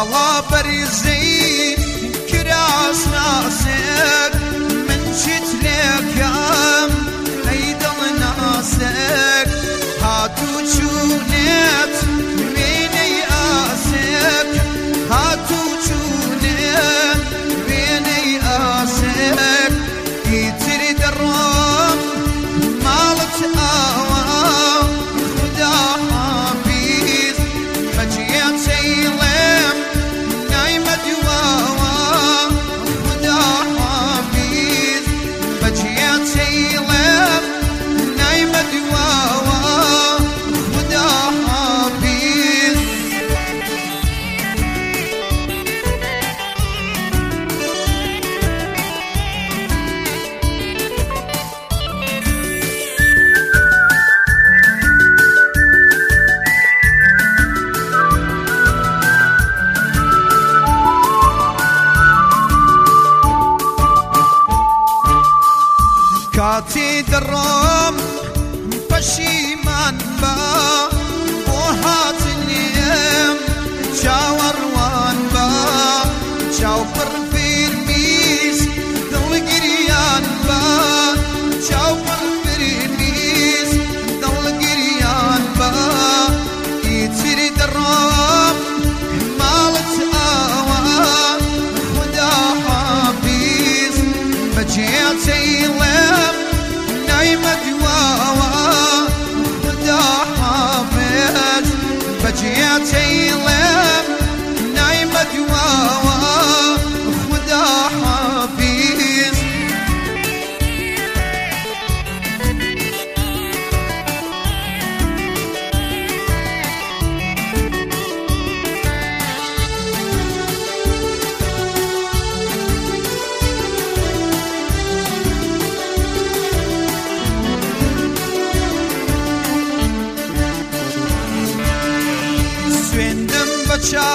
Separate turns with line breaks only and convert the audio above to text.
باڵا بەریزەی کراس ناسێک من چیت لێکەم ئەی دڵ ناسێک هاتوو چوونێت وێنەی ئاسێک هاتوو چوونێت وێنەی ئاسێک ئیتری دەڕۆم ماڵت ئاوا خدا حافیز بەجێچەی لێم نایمە دواوە خدا حافیز بەجێچەی لێم نایمە دواوە خدا حافیز کاتی دەڕۆم پەشیمان بە بۆ هاتنیم چاوەڕوان بە چاوپڕ فرمیز دڵگریان بە چاوپڕ فرمیز دڵگریان بە ئیتری دەڕۆم ماڵت ئاوا خدا حافیز بەجێچەی لێم نایمە دواوە خدا حافظ بەجێچەی لێم نایمە دواوە خدا حافظ سوێندم بە چاو